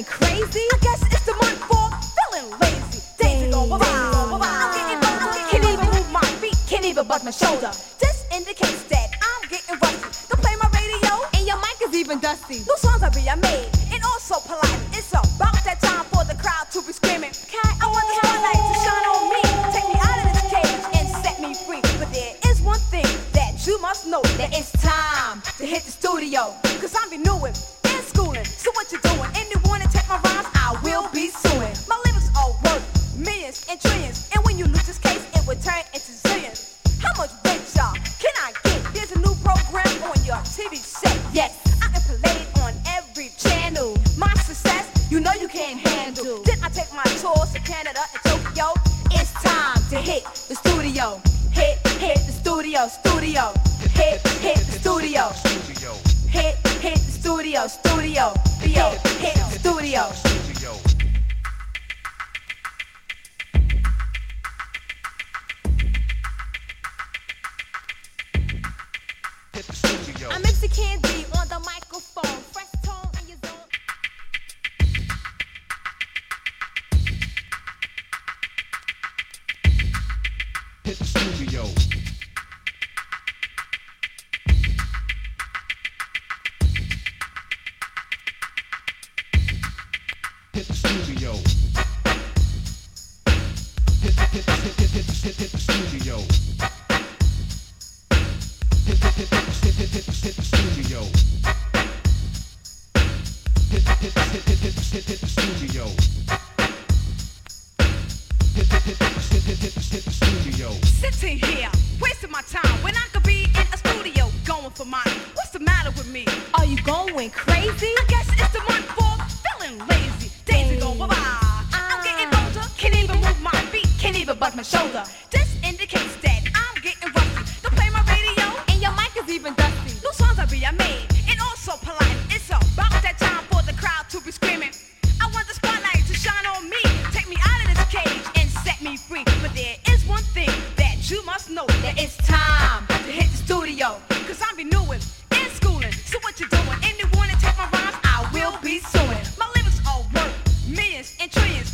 going crazy? I guess it's the month for feeling lazy. Days ago, I'm getting older. Can't even move my feet, can't even buzz my shoulder. This indicates that I'm getting rusty. Don't play my radio, and your mic is even dusty. New songs are being made, and also polite. It's about that time for the crowd to be screaming. I want the spotlight to shine on me. Take me out of this cage and set me free. But there is one thing that you must know, that it's time to hit the studio. Cause I'm renewing and schooling. So what you doing? Anyone to take my rhymes, I will be suing. My lyrics are worth millions and trillions. And when you lose this case, it will turn into zillions. How much rent, y'all, can I get? There's a new program on your TV set. Yes, I am played on every channel. My success, you know you can't handle. Then I take my tours to Canada and Tokyo. It's time to hit the studio. Hit the studio, studio. Hit the studio. Hit the studio, studio. Hit the studio. I'm MC Candy on the microphone. Fresh tone in your zone. Hit the studio. Hit the studio. Hit the studio. Hit the studio. Hit the studio. Hit the studio. Sitting here, wasting my time when I could be in a studio going for mine. What's the matter with me? Are you going crazy? I guess it's the month for feeling lazy. Days ago, I'm getting older. Can't even move my feet, can't even buzz my shoulder. This indicates that I'm getting rusty. Don't play my radio, And your mic is even dusty. new songs are being made, and also polite. It's about that time for the crowd to be screaming. I want the spotlight to shine on me. Take me out of this cage and set me free. But there is one thing that you must know, that it's time to hit the studio. Cause I'm renewing and schooling. So what you doing? Anyone to take my rhymes, I will be suing. My lyrics are worth millions and trillions.